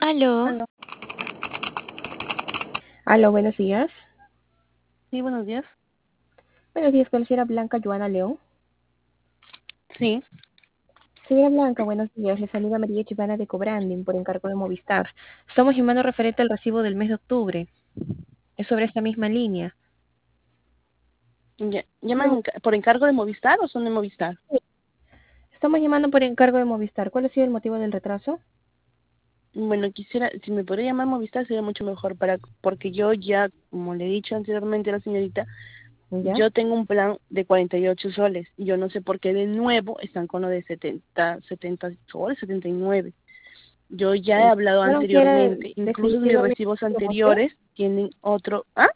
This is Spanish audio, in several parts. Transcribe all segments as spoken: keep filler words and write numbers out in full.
Aló, Aló. Aló, buenos días. Sí, buenos días. Buenos días, con la señora Blanca Joana León. Sí, Señora Blanca, buenos días. Les saluda María Chivana de Cobranding por encargo de Movistar. Estamos llamando referente al recibo del mes de octubre. Es sobre esta misma línea. ya, ¿llaman No, enca- por encargo de Movistar o son de Movistar? sí. Estamos llamando por encargo de Movistar. ¿Cuál ha sido el motivo del retraso? Bueno, quisiera, si me podría llamar Movistar sería mucho mejor para, porque yo ya, como le he dicho anteriormente a la señorita, ¿Ya? yo tengo un plan de cuarenta y ocho soles y yo no sé por qué de nuevo están con lo de setenta, setenta soles, setenta y nueve. Yo ya he hablado Dijeron que era anteriormente, incluso mis definitivamente recibos promoción. anteriores tienen otro, ¿ah?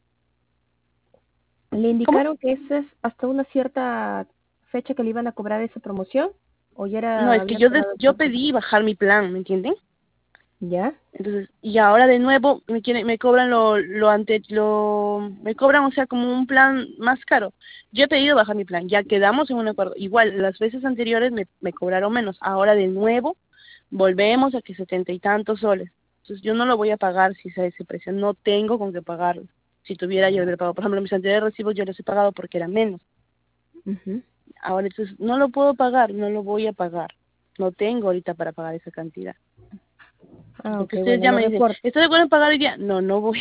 ¿Le ¿Cómo? indicaron que esa es hasta una cierta fecha que le iban a cobrar esa promoción? ¿O ya No, era, es que habían yo des- pagado el yo plan pedí completo? bajar mi plan, ¿me entienden? ¿Ya? Entonces, y ahora de nuevo me quieren, me cobran lo, lo ante, lo, me cobran, o sea, como un plan más caro. Yo he pedido bajar mi plan, ya quedamos en un acuerdo. Igual, las veces anteriores me, me cobraron menos. Ahora de nuevo volvemos a que setenta y tantos soles. Entonces, yo no lo voy a pagar si es a ese precio. No tengo con qué pagarlo. Si tuviera, yo lo hubiera pagado. Por ejemplo, mis anteriores recibos yo los he pagado porque eran menos. Ujú. Ahora, entonces, no lo puedo pagar, no lo voy a pagar. No tengo ahorita para pagar esa cantidad. Ah, ok, Porque ustedes bueno, ya lo me dicen, reporto. ¿estoy de acuerdo en pagar hoy día? No, no voy